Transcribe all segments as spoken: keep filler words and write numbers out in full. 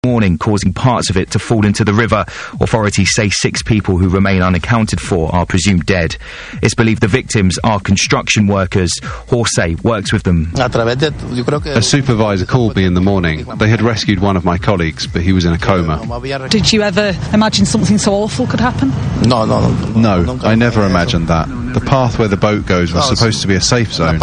morning, causing parts of it to fall into the river. Authorities say six people who remain unaccounted for are presumed dead. It's believed the victims are construction workers. Horsey works with them. A supervisor called me in the morning. They had rescued one of my colleagues, but he was in a coma. Did you ever imagine something so awful could happen? No, no, no. No, I never imagined that. The path where the boat goes was supposed to be a safe zone.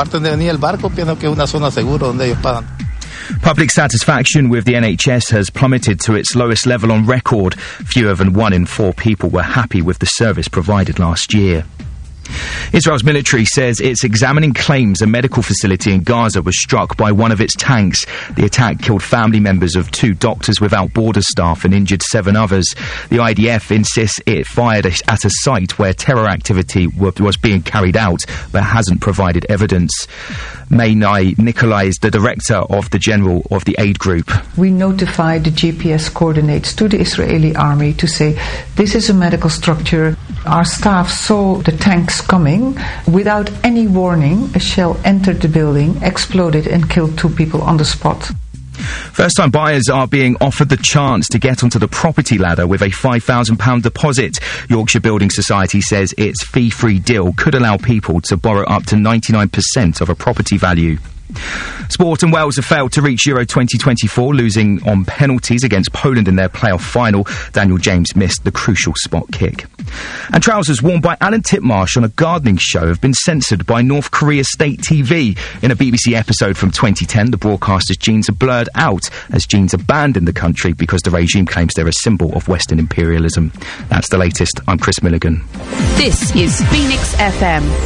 Public satisfaction with the N H S has plummeted to its lowest level on record. Fewer than one in four people were happy with the service provided last year. Israel's military says it's examining claims a medical facility in Gaza was struck by one of its tanks. The attack killed family members of two Doctors Without Borders staff and injured seven others. The I D F insists it fired at a site where terror activity was being carried out, but hasn't provided evidence. Mainai Nikolai is the director of the General of the Aid Group. We notified the G P S coordinates to the Israeli army to say this is a medical structure. Our staff saw the tanks coming. Without any warning, a shell entered the building, exploded and killed two people on the spot. First-time buyers are being offered the chance to get onto the property ladder with a five thousand pounds deposit. Yorkshire Building Society says its fee-free deal could allow people to borrow up to ninety-nine percent of a property value. Sport and Wales have failed to reach Euro twenty twenty-four, losing on penalties against Poland in their playoff final. Daniel James missed the crucial spot kick. And trousers worn by Alan Titmarsh on a gardening show have been censored by North Korea State T V. In a B B C episode from twenty ten, the broadcaster's jeans are blurred out as jeans are banned in the country because the regime claims they're a symbol of Western imperialism. That's the latest. I'm Chris Milligan. This is Phoenix F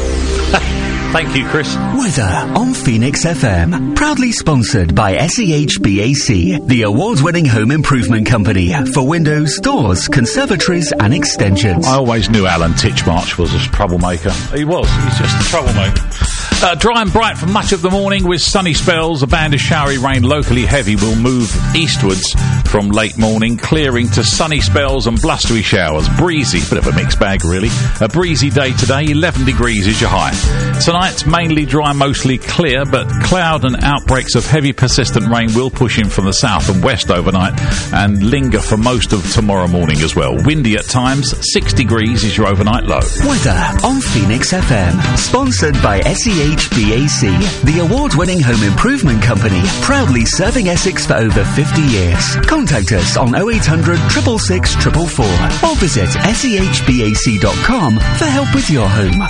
M. Thank you, Chris. Weather on Phoenix F M. Proudly sponsored by S E H B A C, the award-winning home improvement company for windows, doors, conservatories and extensions. I always knew Alan Titchmarsh was a troublemaker. He was. He's just a troublemaker. Uh, dry and bright for much of the morning with sunny spells. A band of showery rain, locally heavy, will move eastwards from late morning, clearing to sunny spells and blustery showers. Breezy, bit of a mixed bag really. A breezy day today, eleven degrees is your high. Tonight, mainly dry, mostly clear, but cloud and outbreaks of heavy persistent rain will push in from the south and west overnight and linger for most of tomorrow morning as well. Windy at times, six degrees is your overnight low. Weather on Phoenix F M, sponsored by S E H B A C, the award-winning home improvement company, proudly serving Essex for over fifty years. Contact us on oh eight hundred, six six six, four four four or visit S E H B A C dot com for help with your home.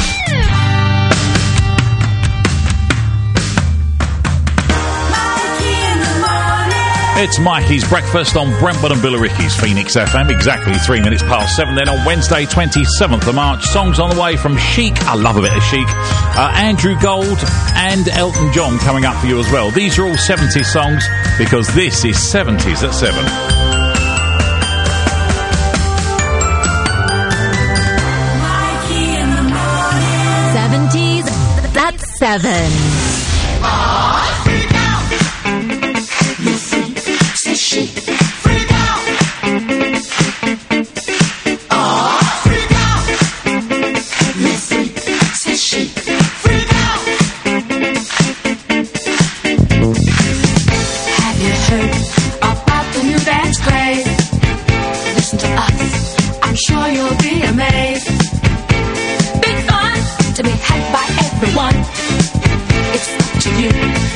It's Mikey's Breakfast on Brentwood and Billericay's Phoenix F M, exactly three minutes past seven. Then on Wednesday, twenty-seventh of March, songs on the way from Chic. I love a bit of Chic. Uh, Andrew Gold and Elton John coming up for you as well. These are all seventies songs because this is seventies at seven. Mikey in the morning. seventies, that's seven. Oh, freak out! Listen, say she, freak out! Oh, freak out! Listen, say she, freak out! Have you heard about the new dance craze? Listen to us, I'm sure you'll be amazed. Big fun to be had by everyone. It's up to you.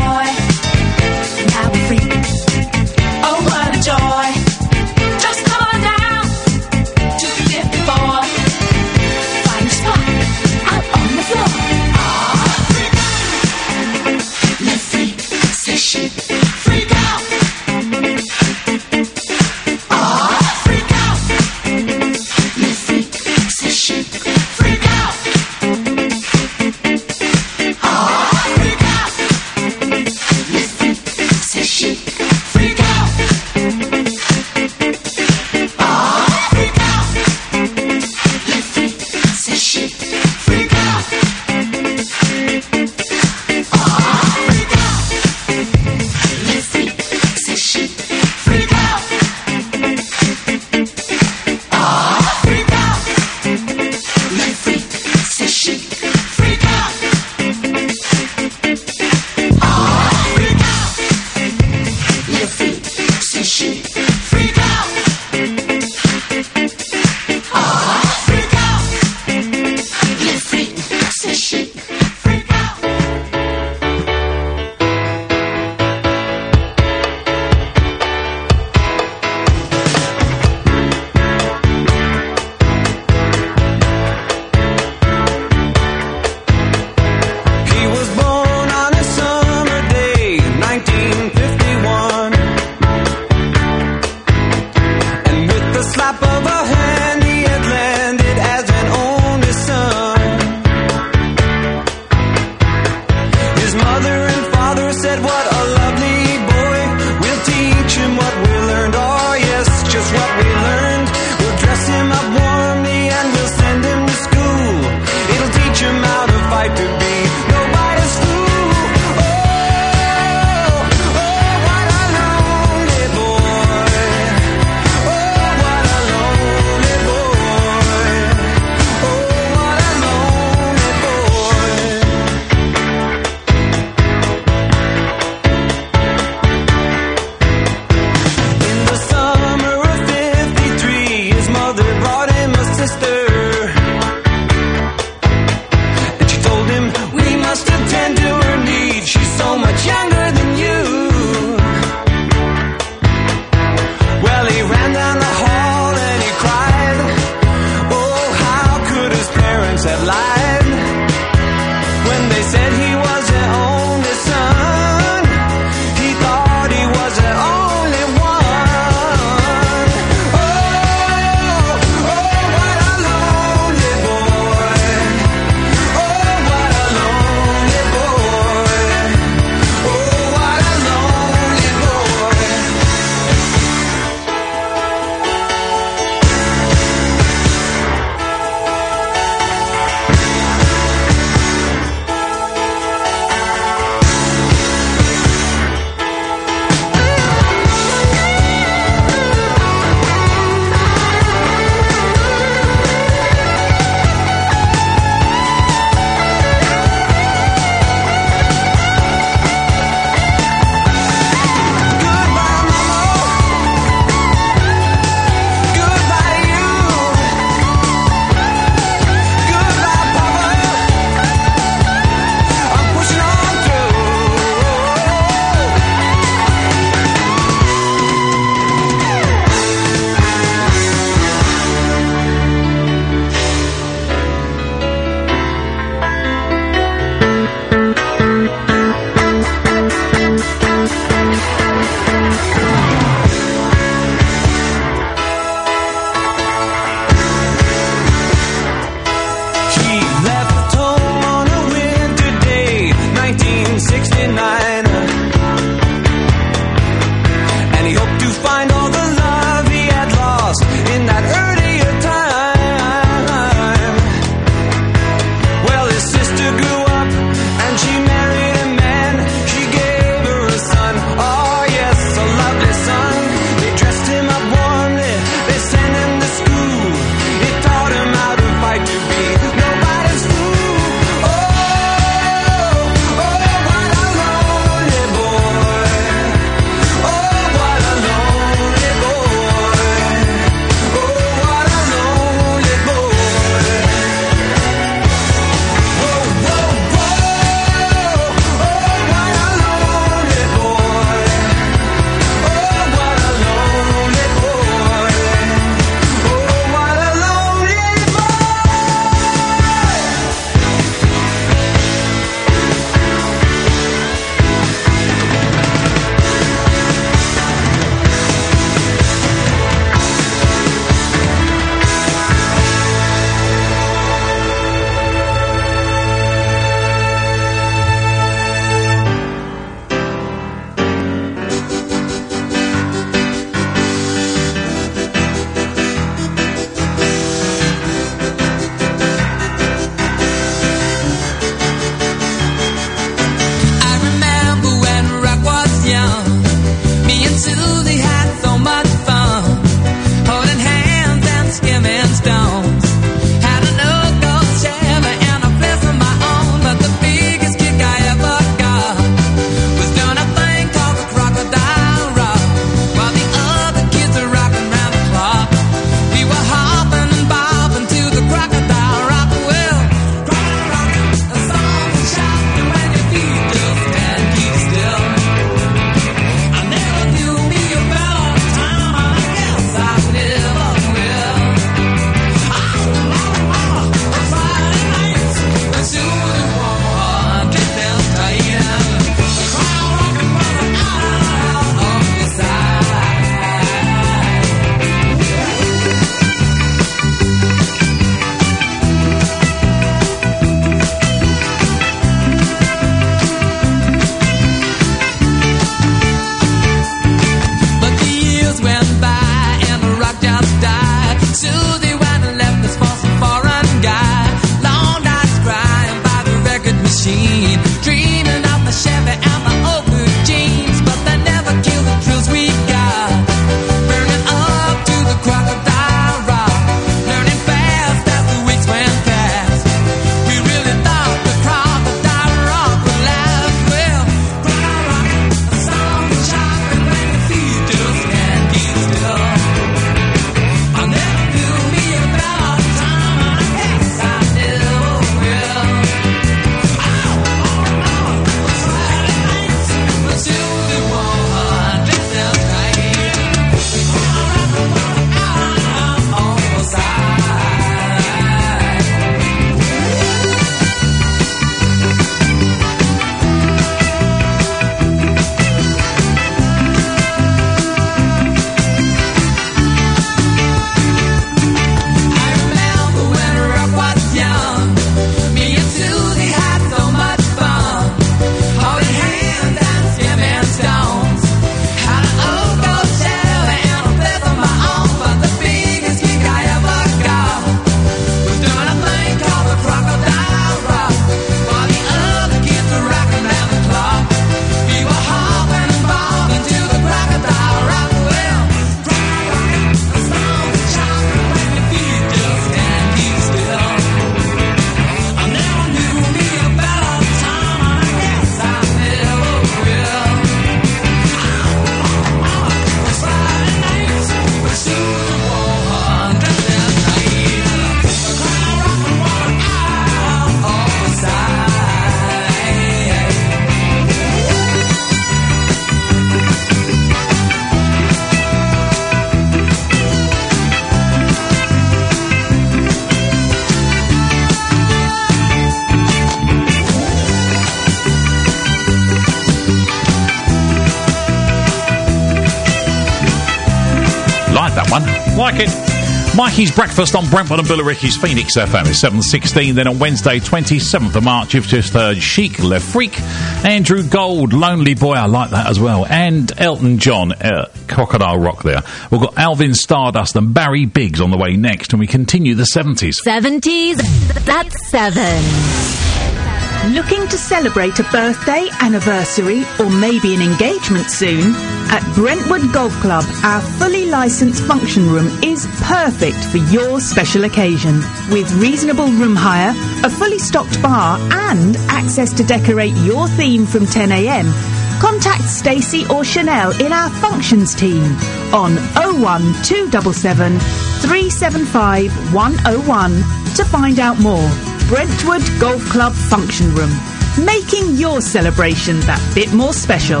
like that one. Like it. Mikey's Breakfast on Brentwood and Billericay's Phoenix F M is seven sixteen. Then on Wednesday, twenty-seventh of March, you've just heard Chic Le Freak, Andrew Gold, Lonely Boy, I like that as well, and Elton John, uh, Crocodile Rock there. We've got Alvin Stardust and Barry Biggs on the way next, and we continue the seventies. seventies, that's seven. Looking to celebrate a birthday, anniversary, or maybe an engagement soon? At Brentwood Golf Club, our fully licensed function room is perfect for your special occasion. With reasonable room hire, a fully stocked bar, and access to decorate your theme from ten a m, contact Stacey or Chanel in our functions team on oh one two seven seven, three seven five, one oh one to find out more. Brentwood Golf Club Function Room, making your celebration that bit more special.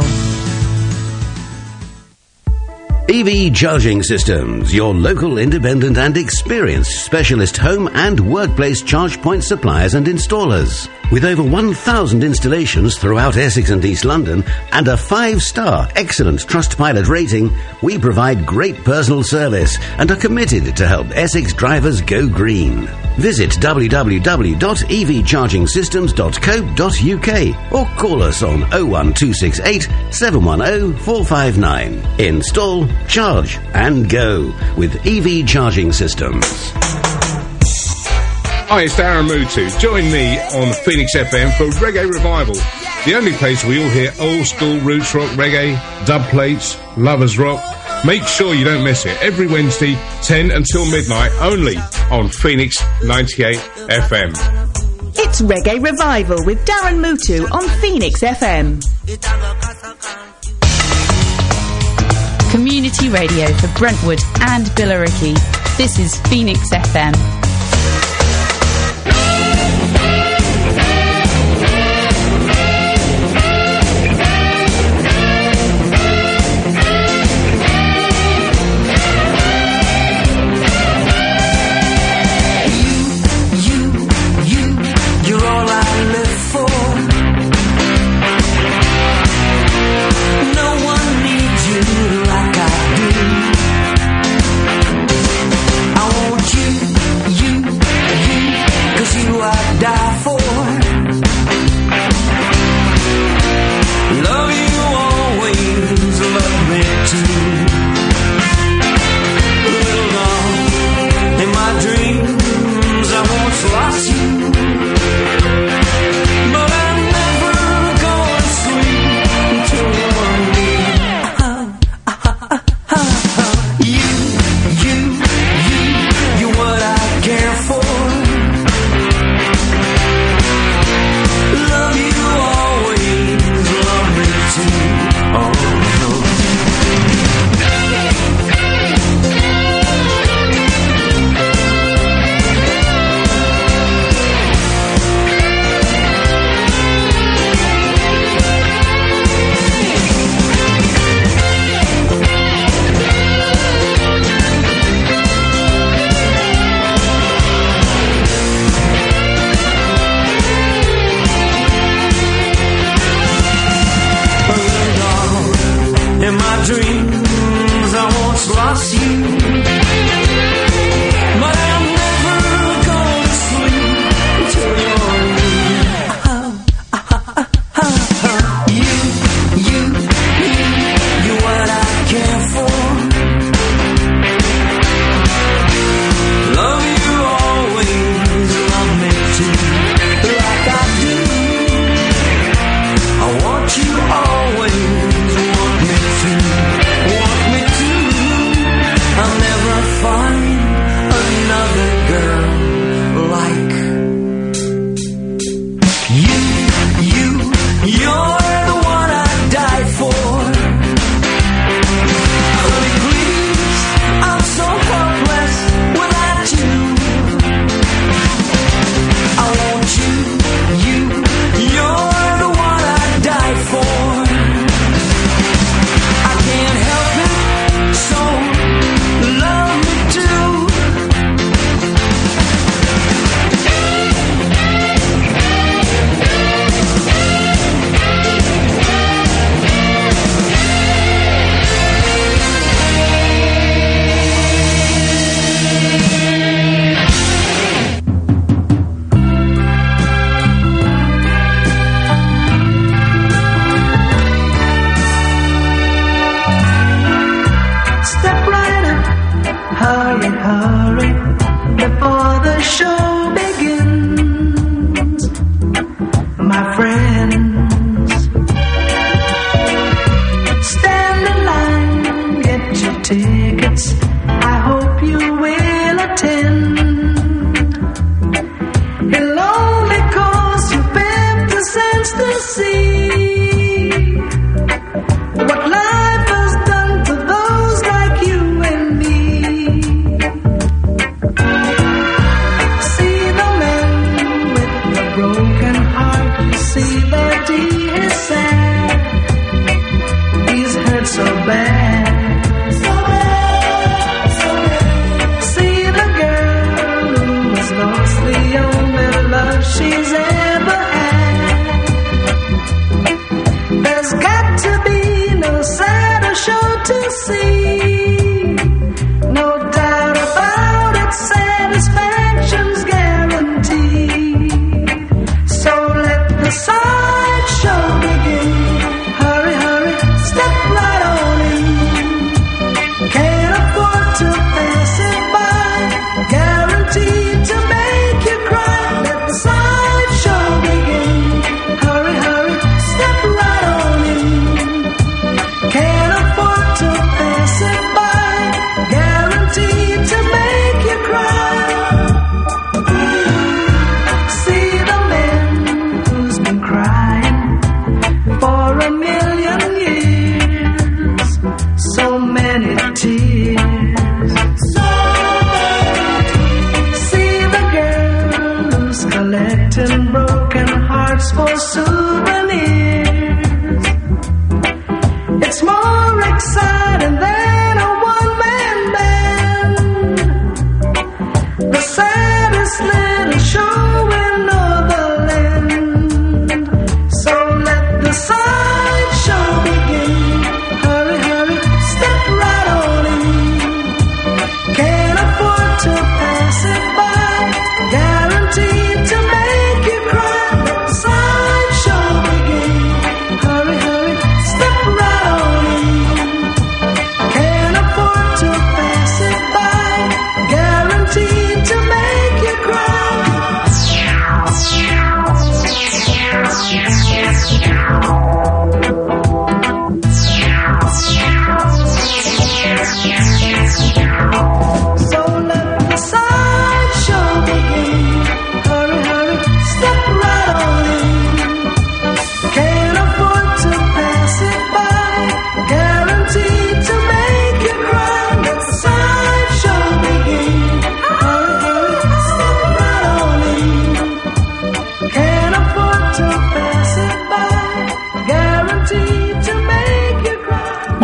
E V Charging Systems, your local independent and experienced specialist home and workplace charge point suppliers and installers. With over one thousand installations throughout Essex and East London and a five-star excellent Trustpilot rating, we provide great personal service and are committed to help Essex drivers go green. Visit w w w dot e v charging systems dot co dot u k or call us on oh one two six eight, seven one oh, four five nine. Install, charge and go with E V Charging Systems. Hi, it's Darren Mutu. Join me on Phoenix F M for Reggae Revival, the only place we all hear old school roots rock reggae, dub plates, lovers rock. Make sure you don't miss it. Every Wednesday, ten until midnight, only on Phoenix ninety-eight F M. It's Reggae Revival with Darren Mutu on Phoenix F M. Community radio for Brentwood and Billericay. This is Phoenix F M. I want you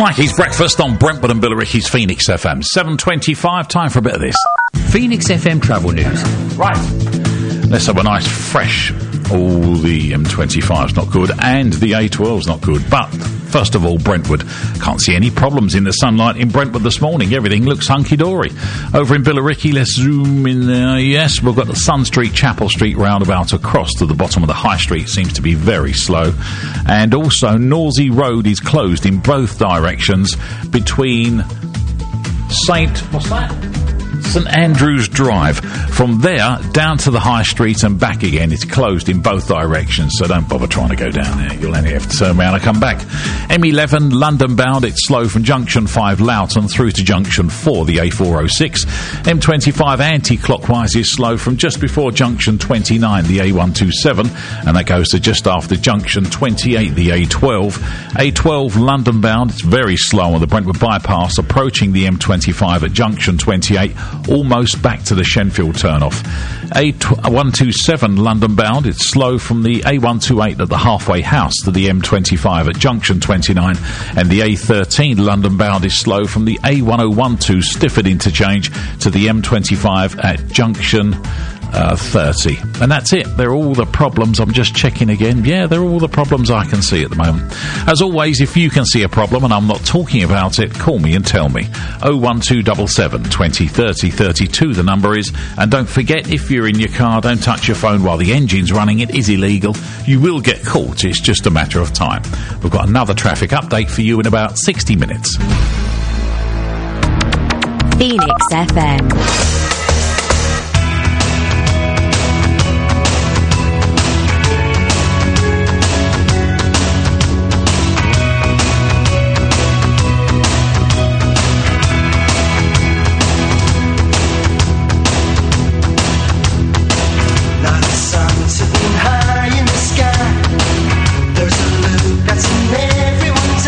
Mikey's Breakfast on Brentwood and Billericay's Phoenix F M. seven twenty-five, time for a bit of this. Phoenix F M travel news. Right. Let's have a nice fresh... Oh, the M twenty-five's not good, and the A twelve's not good. But, first of all, Brentwood. Can't see any problems in the sunlight in Brentwood this morning. Everything looks hunky-dory. Over in Billericay, let's zoom in there. Yes, we've got the Sun Street, Chapel Street roundabout across to the bottom of the High Street. Seems to be very slow. And also, Norsey Road is closed in both directions between Saint... What's that? St Andrews Drive. From there down to the High Street and back again, it's closed in both directions, so don't bother trying to go down there. You'll only have to turn around and come back. M eleven London bound, it's slow from Junction five Loughton through to Junction four, the A four oh six. M twenty-five anti-clockwise is slow from just before Junction twenty-nine, the A one twenty-seven, and that goes to just after Junction twenty-eight, the A twelve. A twelve London bound, it's very slow on the Brentwood bypass, approaching the M twenty-five at Junction twenty-eight, almost back to the Shenfield turnoff. A one twenty-seven London bound, it's slow from the A one twenty-eight at the halfway house to the M twenty-five at Junction twenty-nine, and the A thirteen London bound is slow from the A one oh one two Stifford interchange to the M twenty-five at Junction Uh, thirty. And that's it. They're all the problems. I'm just checking again. Yeah, they're all the problems I can see at the moment. As always, if you can see a problem and I'm not talking about it, call me and tell me. oh one two seven seven, twenty, thirty, thirty-two the number is. And don't forget, if you're in your car, don't touch your phone while the engine's running. It is illegal. You will get caught. It's just a matter of time. We've got another traffic update for you in about sixty minutes. Phoenix F M.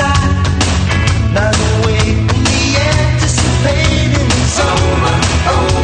Over, over.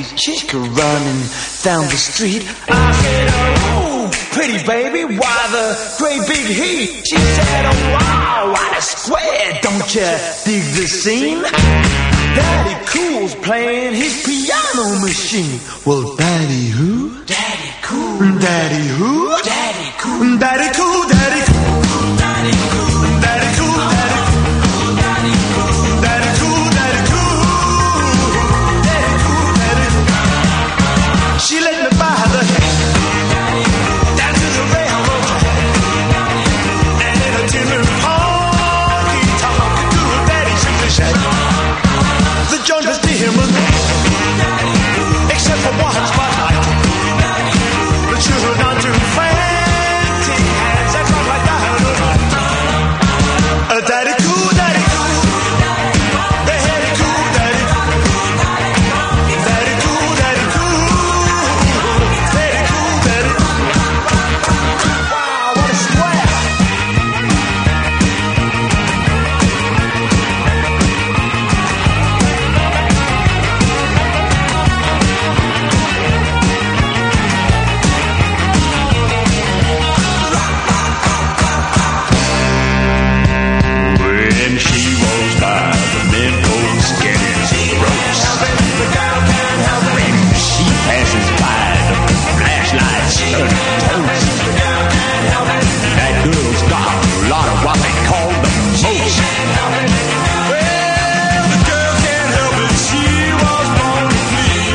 chick running down the street. I said, oh, pretty baby, why the great big heat? She said, oh, wow, what a square, don't you dig the scene? Daddy Cool's playing his piano machine. Well, Daddy who? Daddy Cool. Daddy who? Daddy Cool. Daddy Cool, Daddy Cool. Daddy Cool. Daddy Cool, Daddy Cool. Daddy Cool. Daddy Cool, Daddy Cool. Daddy Cool, Daddy Cool. She let me buy the down to the railroad track. And in a tin honky tonk, do a daddy simply said, the joint was dim, except for one spotlight. But you're not too frantic hands that rock like that. A daddy cool, daddy cool. The daddy cool, daddy cool. Daddy cool, daddy cool. Daddy cool, daddy cool. Wow, what a square. When she rolls by, the mentos get its ropes. When she passes by, the flashlights turn toast. That girl's got a lot of what they call the most. Well, the girl can't help it, she was born to flee.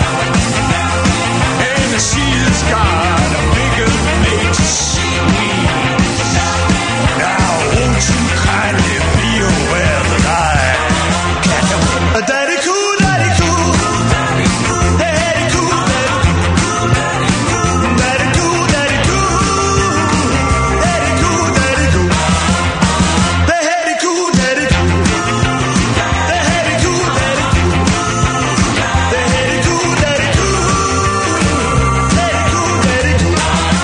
And she's got a bigger nature squeeze. Now, won't you kindly be aware that I can't help it? A daddy cool, daddy cool. Daddy cool, daddy cool. Daddy cool, daddy cool. Daddy cool, daddy cool. Daddy cool, daddy cool. Daddy cool, daddy cool. Daddy cool, daddy cool. Daddy cool, daddy cool.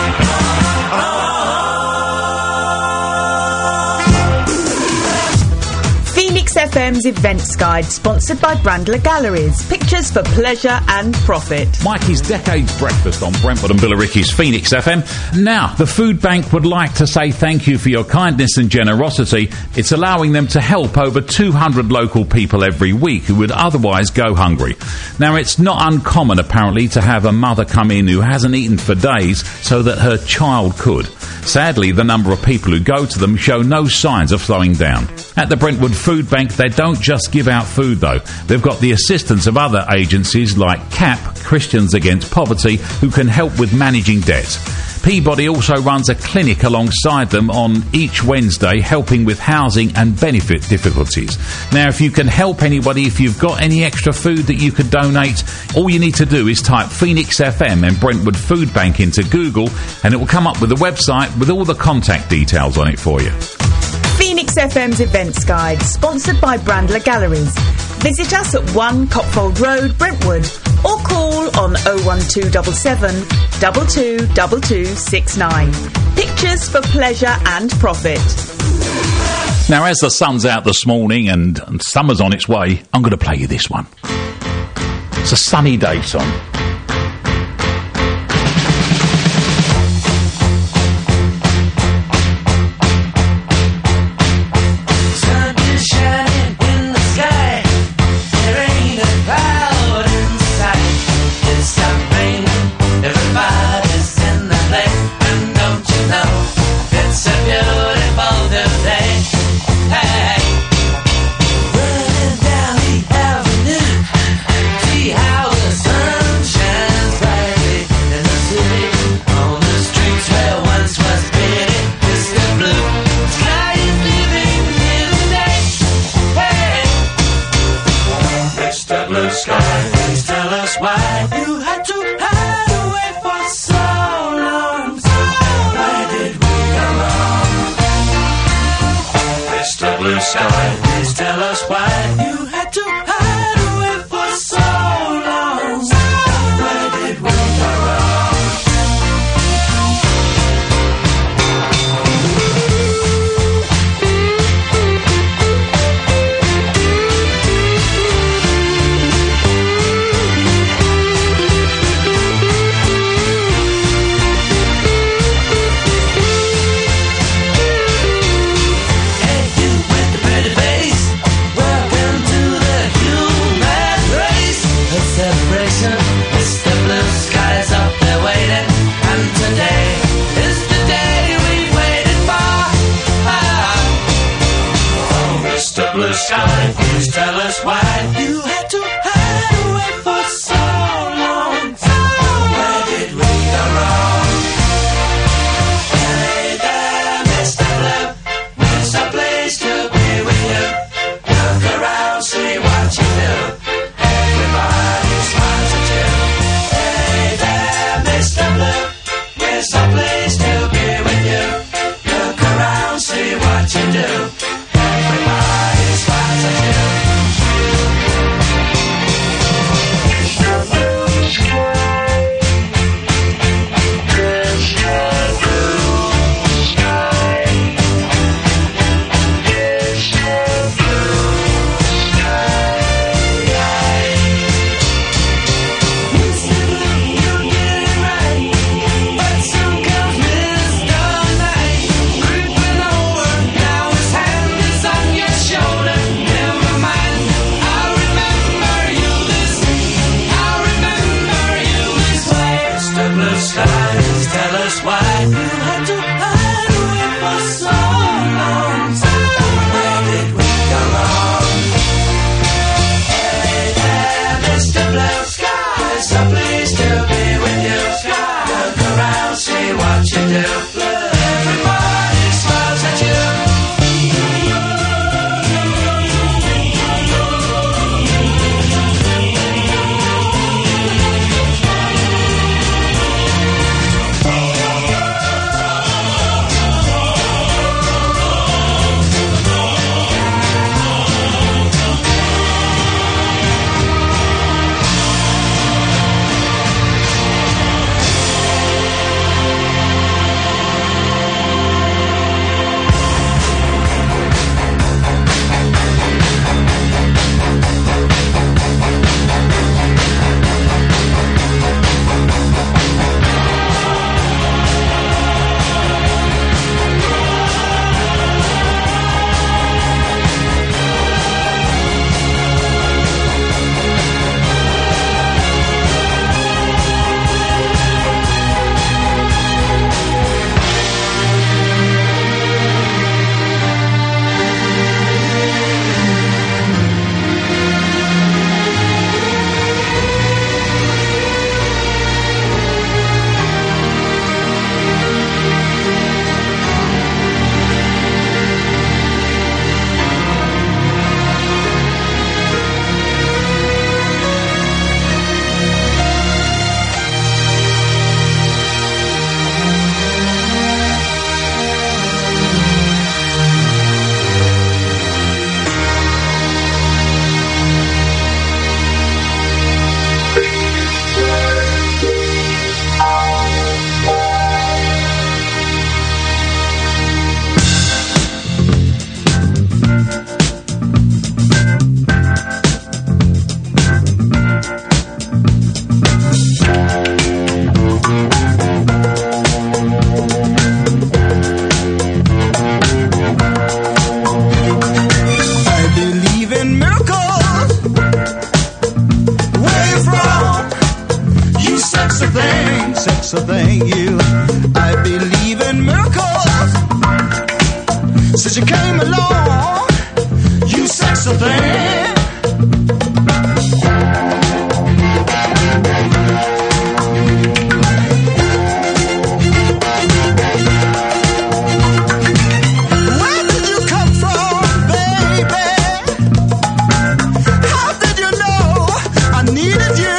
Phoenix F M's Events Guide, sponsored by Brandler Galleries. Pictures for pleasure and profit. Mikey's Decades Breakfast on Brentwood and Billericay's Phoenix F M. Now, the food bank would like to say thank you for your kindness and generosity. It's allowing them to help over two hundred local people every week who would otherwise go hungry. Now, it's not uncommon, apparently, to have a mother come in who hasn't eaten for days so that her child could. Sadly, the number of people who go to them show no signs of slowing down. At the Brentwood Food Bank, they don't just give out food, though. They've got the assistance of other agencies like C A P, Christians Against Poverty, who can help with managing debt. Peabody also runs a clinic alongside them on each Wednesday, helping with housing and benefit difficulties. Now, if you can help anybody, if you've got any extra food that you could donate, all you need to do is type Phoenix F M and Brentwood Food Bank into Google, and it will come up with a website with all the contact details on it for you. Phoenix F M's Events Guide, sponsored by Brandler Galleries. Visit us at one Copfold Road, Brentwood, or call on oh one two seven seven, two two two two six nine. Pictures for pleasure and profit. Now, as the sun's out this morning and, and summer's on its way, I'm going to play you this one. It's a sunny day song. Blue sky, please tell us why you had to hide away for so long. Where did we go wrong? why you had to hide away for so long. Where did we go wrong? Hey there, Mister Blue, where's a place to be with you? Look around, see what you do. Everybody smiles at you. Hey there, Mister Blue, where's a place to be with you? Look around, see what you do. Everybody smiles at you. Tell us why you had to hide away for so long. Where did we go wrong? Hey there, Mister Blue Sky, so pleased to be with you. Look around, see what you do. Everybody smiles at you. So thank you. I believe in miracles. Since you came along, you sexy thing. Where did you come from, baby? How did you know I needed you?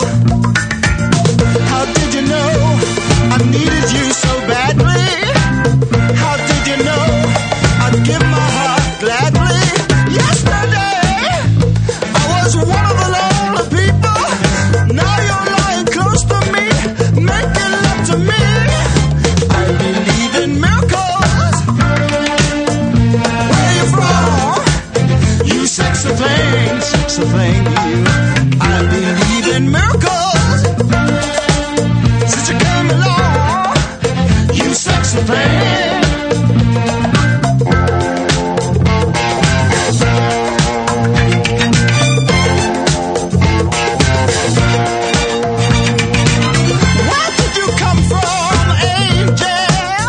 How did you know I needed you so badly? How did you know I'd give my heart gladly? Yesterday I was one of the lonely people. Now you're lying close to me, making love to me. I believe in miracles. Where you from? You sexy thing, sexy thing, you. I believe in miracles. Since you came along, you sexy thing. Where did you come from, angel?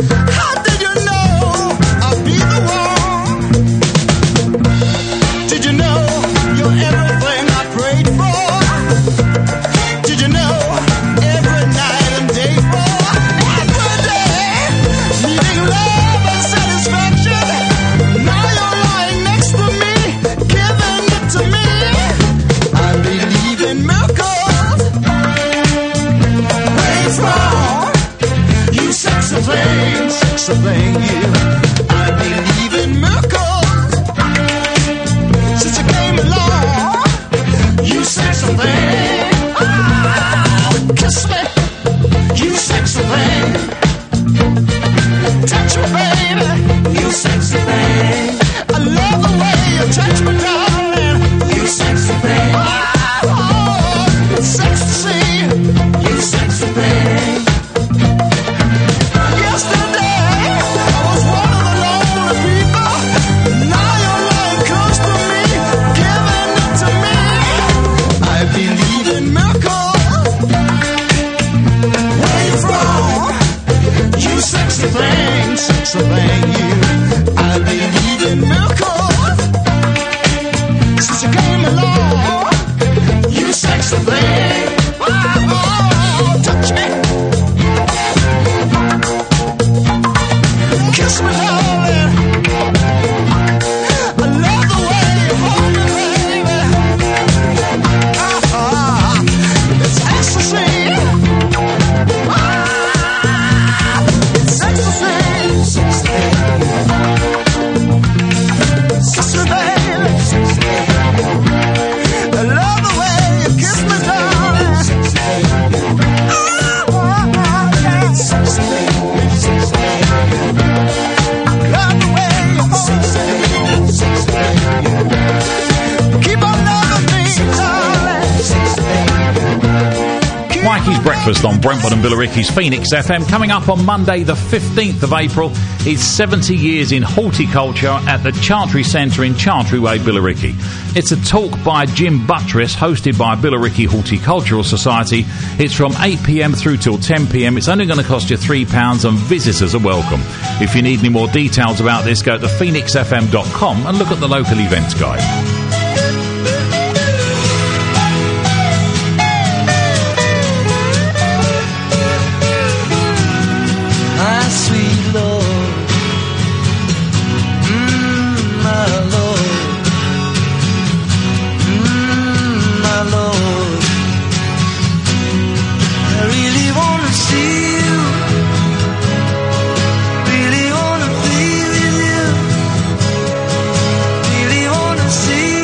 How did you know I'd be the one? Did you you know you're everything I prayed for? Did you know every night and day for every day, needing love and satisfaction? Now you're lying next to me, giving it to me. I believe in miracles. Where from? You sexy thing, sexy thing, you. I believe in miracles. Since you came along, you sexy thing. Oh, kiss me, you sexy thing. Touch me, baby, you sexy thing. I love the way you touch me, darling, you sexy thing. Oh, it's sexy to see, you sexy thing. Yesterday, I was one of the lonely people. Now you're lying close to me, giving it to me. I believe in miracles. Where you from? You sexy thing, sexy thing, you. I believe in miracles. Since you came along, you sexy thing. Oh, oh, touch me. Kiss me, darling. I love the way you hold me, baby. Ah, it's ecstasy. Ah, it's ecstasy. Sister, baby. I love the way you kiss me, darling. Ah, oh, oh, yeah. Love the way you hold me. Keep on loving me, darling. Mikey's Breakfast on Brentwood and Billericay's Phoenix F M. Coming up on Monday the fifteenth of April is seventy years in horticulture at the Chantry Centre in Chantry Way, Billericay. It's a talk by Jim Buttress hosted by Billericay Horticultural Society. It's from eight p.m. through till ten p.m. It's only going to cost you three pounds and visitors are welcome. If you need any more details about this, go to phoenix f m dot com and look at the local events guide. My sweet Lord, mm, my Lord, mm, my Lord, I really want to see you, really want to be with you, really want to see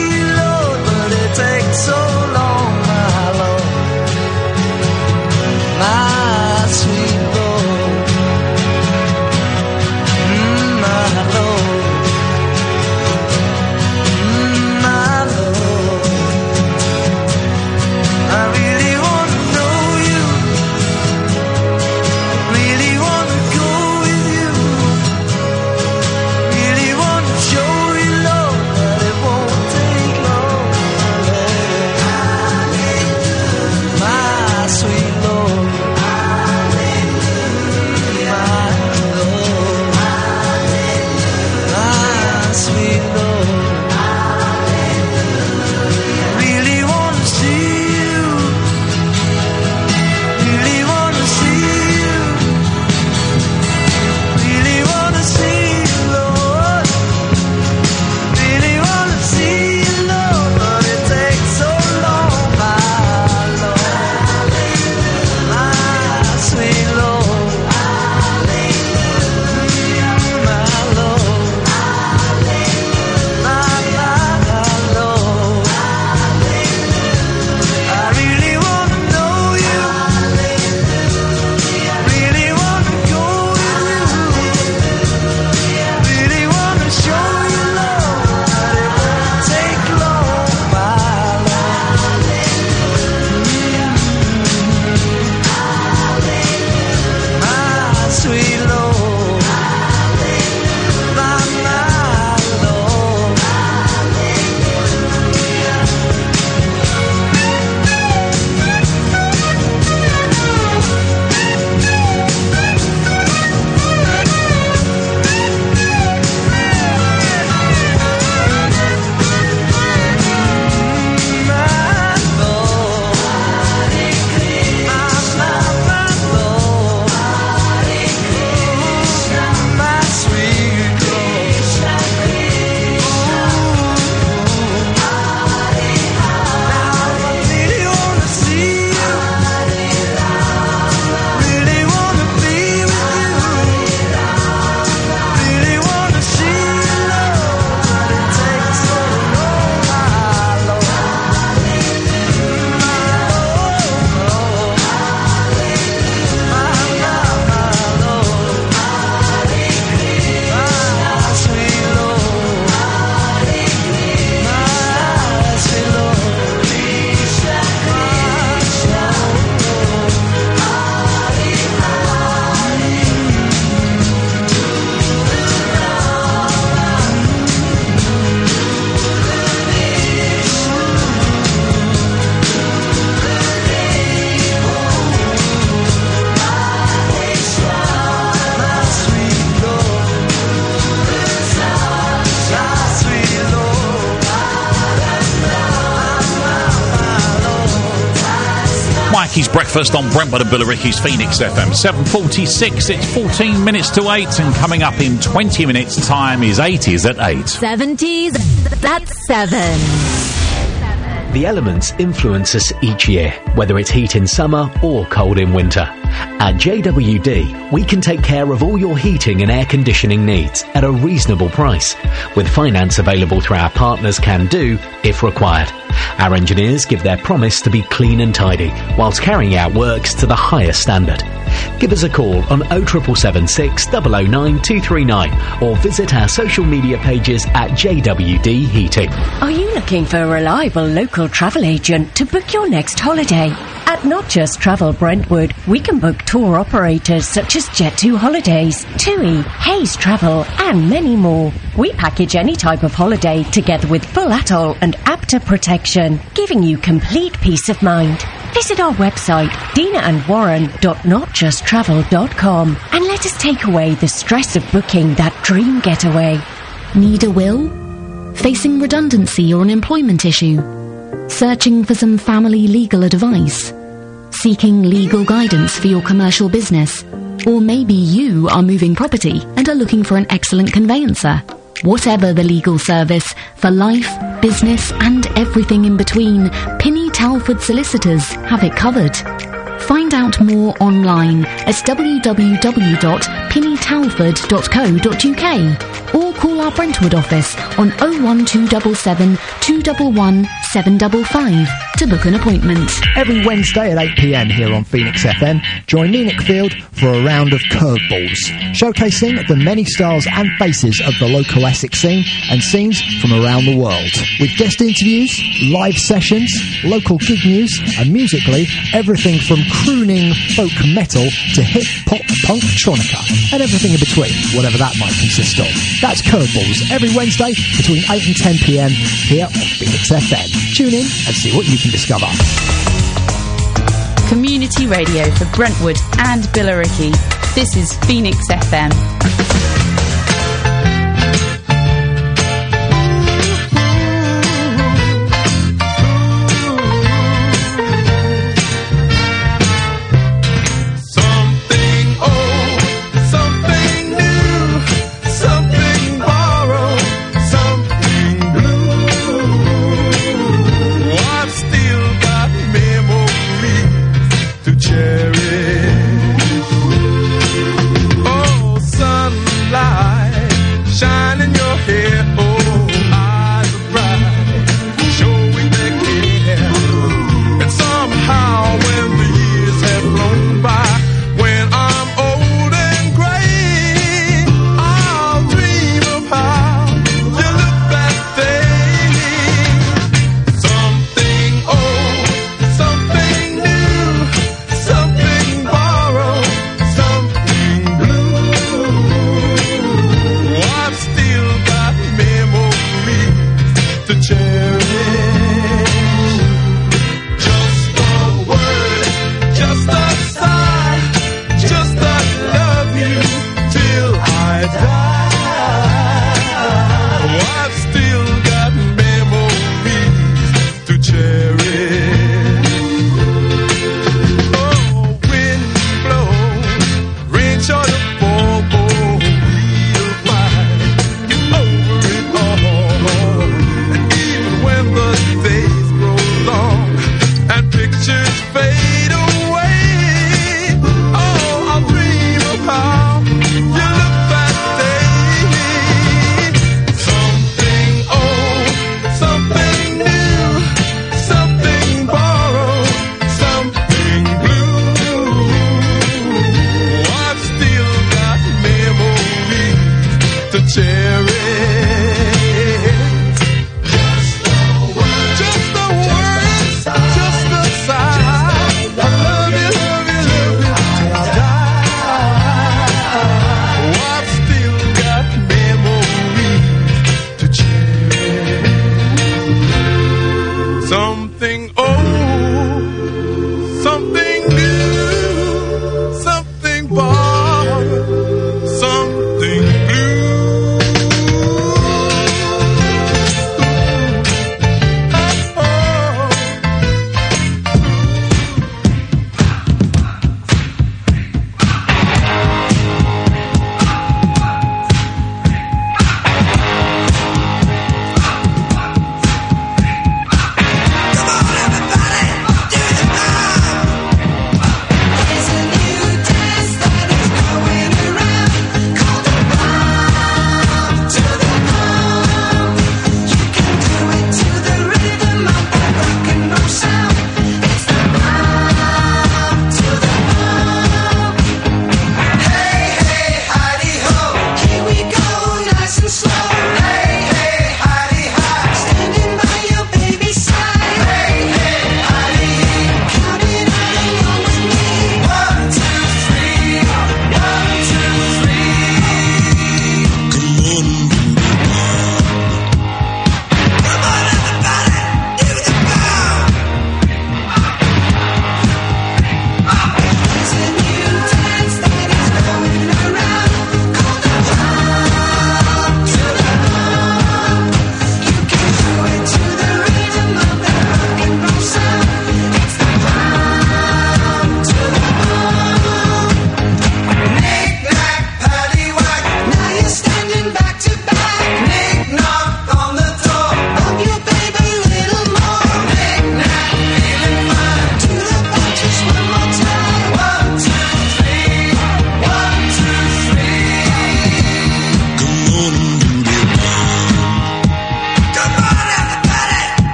Mackey's Breakfast on Brentwood and Billericay's Phoenix F M. seven forty-six, it's fourteen minutes to eight, and coming up in twenty minutes' time is eighties at eight. seventies, that's seven. The elements influence us each year, whether it's heat in summer or cold in winter. At J W D, we can take care of all your heating and air conditioning needs at a reasonable price, with finance available through our partners Can Do if required. Our engineers give their promise to be clean and tidy, whilst carrying out works to the highest standard. Give us a call on oh seven seven six, zero zero nine two three nine or visit our social media pages at J W D Heating. Are you looking for a reliable local travel agent to book your next holiday? At Not Just Travel Brentwood, we can book tour operators such as Jet two Holidays, TUI, Hayes Travel, and many more. We package any type of holiday together with full atoll and APTA protection, giving you complete peace of mind. Visit our website, dina and warren dot not just travel dot com, and let us take away the stress of booking that dream getaway. Need a will? Facing redundancy or an employment issue? Searching for some family legal advice? Seeking legal guidance for your commercial business? Or maybe you are moving property and are looking for an excellent conveyancer. Whatever the legal service, for life, business and everything in between, Pinny Talford Solicitors have it covered. Find out more online at w w w dot pinny talford dot co dot u k or call our Brentwood office on oh one two seven seven, two one one, seven five five to book an appointment. Every Wednesday at eight p m here on Phoenix F M, join me, Nick Field, for a round of curveballs, showcasing the many styles and faces of the local Essex scene and scenes from around the world. With guest interviews, live sessions, local gig news, and musically, everything from crooning folk metal to hip-hop punktronica, and everything in between, whatever that might consist of. That's Curveballs, every Wednesday between eight and ten p m here on Phoenix F M. Tune in and see what you can discover. Community radio for Brentwood and Billericay. This is Phoenix F M.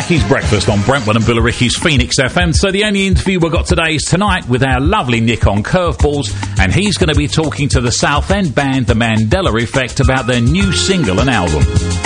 Mackey's Breakfast on Brentwood and Billericay's Phoenix F M. So the only interview we've got today is tonight with our lovely Nick on Curveballs, and he's going to be talking to the Southend band The Mandela Effect about their new single and album.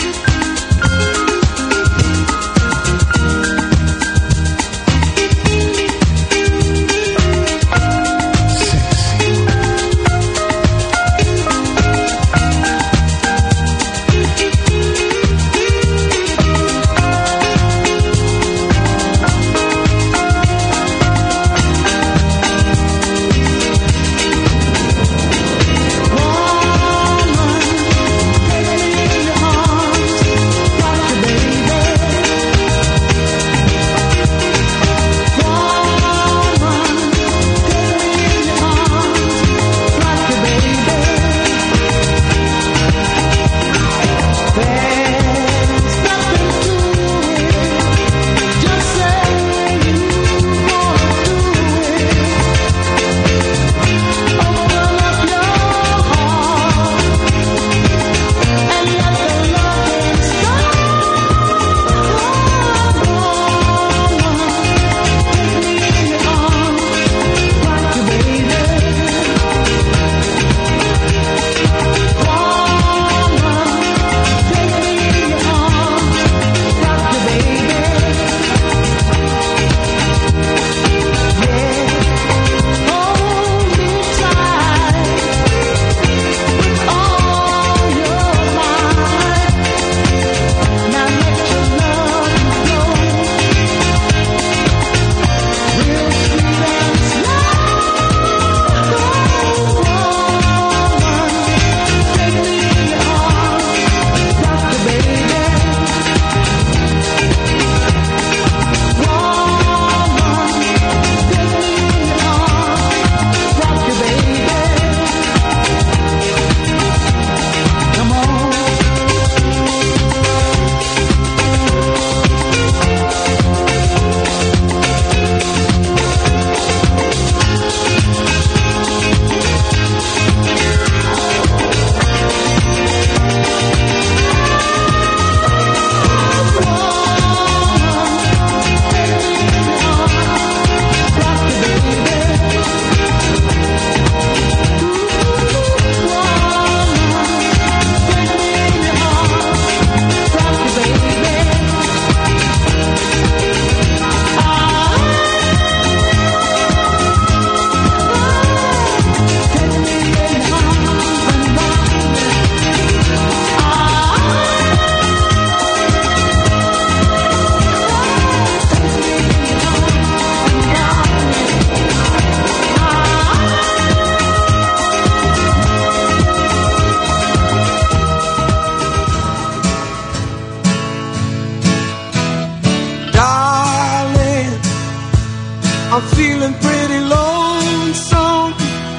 I'm feeling pretty lonesome.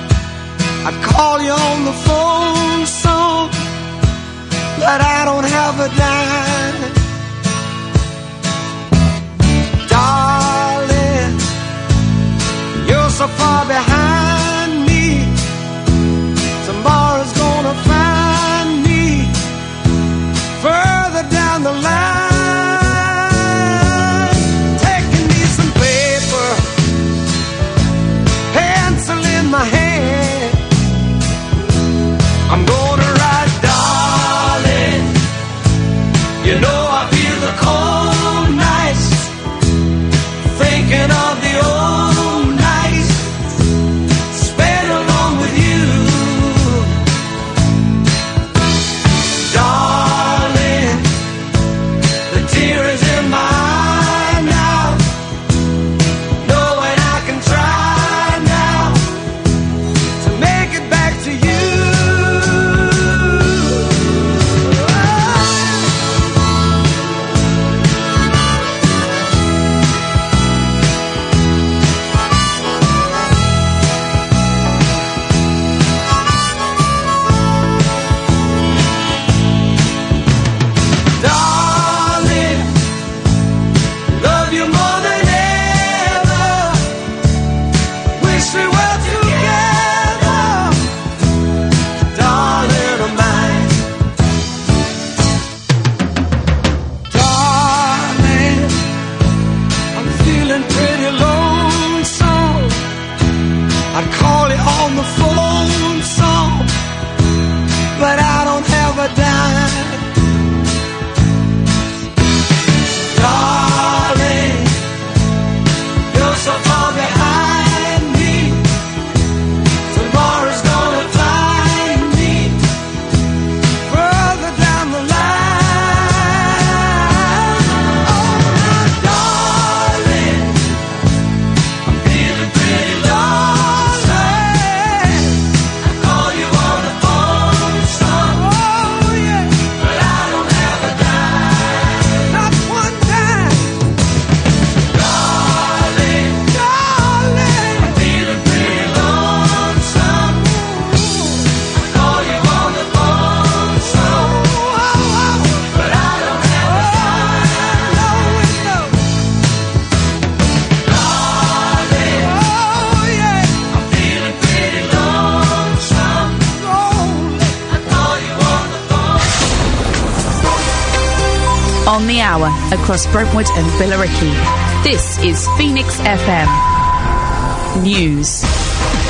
I call you on the phone some, but I don't have a dime. Darling, you're so far behind me. Tomorrow's gonna find me further down the line. My hand, I'm gonna write, darling, on the hour across Brentwood and Billericay. This is Phoenix F M News.